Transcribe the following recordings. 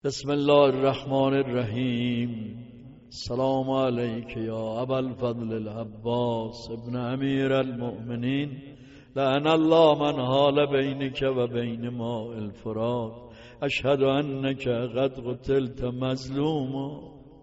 بسم الله الرحمن الرحیم. السلام علیک یا ابا الفضل العباس ابن امیر المؤمنین، لعن الله من حال بینک و بین ماء الفرات، اشهد انک قد قتلت مظلوما.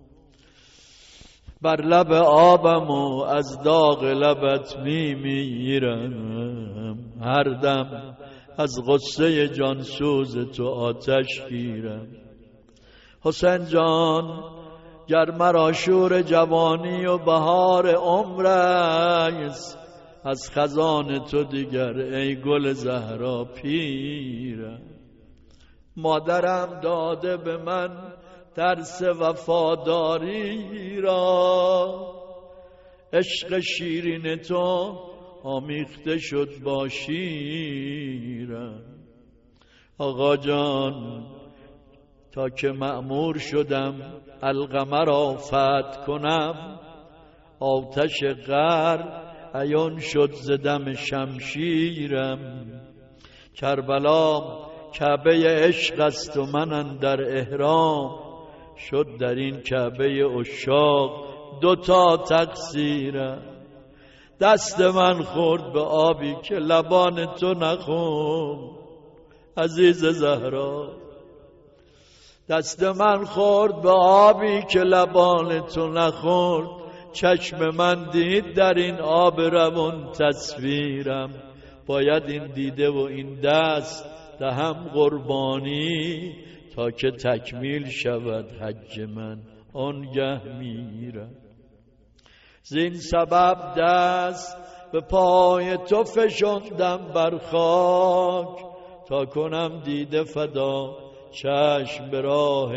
بر لب آبم و از داغ لبت میمیرم، هر دم از غصه جانسوز تو آتش گیرم. حسین جان گر مرا شور جوانی و بهار عمر است، از خزان تو دیگر ای گل زهرا پیرم. مادرم داده به من درس وفاداری را، عشق شیرین تو آمیخته شد با شیرم. آقا جان تا که مأمور شدم القمر را فتح کنم، آتش قهر عیان شد ز دم شمشیرم. کربلا کعبه عشق است و من اندر احرام، شد در این کعبه عشاق دوتا تقصیرم. دست من خورد به آبی که لبان تو نخورد عزیز زهرا، دست من خورد به آبی که لبان تو نخورد. چشم من دید در این آب روان تصویرم، باید این دیده و این دست دهم قربانی، تا که تکمیل شود حج من آنگه میرم. زین سبب دست به پای تو فشاندم بر خاک، تا کنم دیده فدا چشم به راه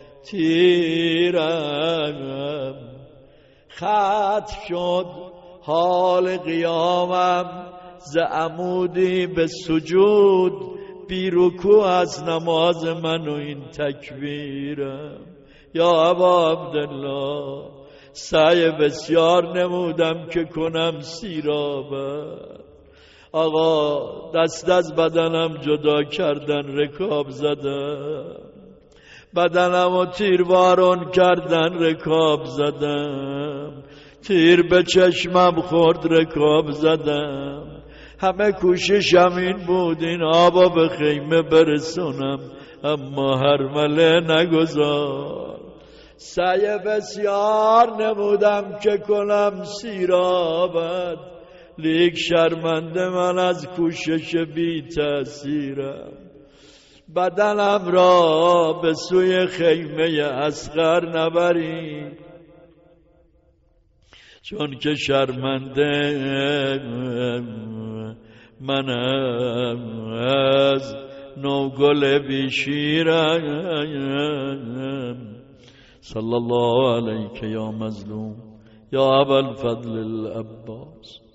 تیرم. ختم شد حال قیامم ز عمودی به سجود، بی رکوع از نماز من و این تکبیرم. یا ابا عبدالله سعی بسیار نمودم که کنم سیرابت، آقا دست از بدنم جدا کردن رکاب زدم، بدنم و تیروارون کردن رکاب زدم، تیر به چشمم خورد رکاب زدم. همه کوششم این بود این آبا به خیمه برسونم، اما هرمله نگذار. سعی بسیار نمودم که کنم سیرابت، لیک شرمنده من از کوشش بی تأثیرم. بدنم را به سوی خیمه اصغر نبرید، چون که شرمنده منم از نوگل بی شیرم. صلی الله علیک یا مظلوم یا ابا الفضل العباس.